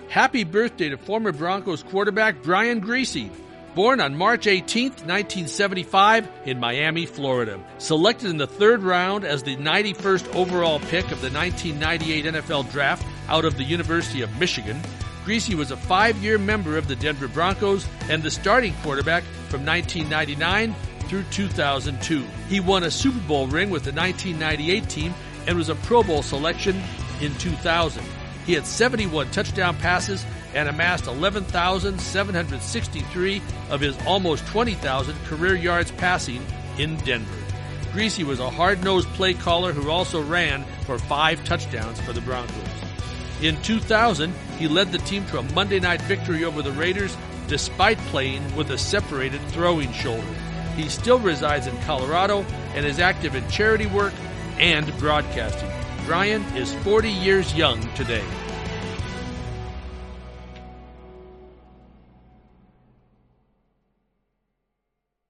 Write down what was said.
Happy birthday to former Broncos quarterback Brian Griese. Born on March 18, 1975 in Miami, Florida. Selected in the third round as the 91st overall pick of the 1998 NFL Draft out of the University of Michigan, Griese was a 5-year member of the Denver Broncos and the starting quarterback from 1999 through 2002. He won a Super Bowl ring with the 1998 team and was a Pro Bowl selection in 2000. He had 71 touchdown passes and amassed 11,763 of his almost 20,000 career yards passing in Denver. Griese was a hard-nosed play caller who also ran for 5 touchdowns for the Broncos. In 2000, he led the team to a Monday night victory over the Raiders despite playing with a separated throwing shoulder. He still resides in Colorado and is active in charity work and broadcasting. Brian is 40 years young today.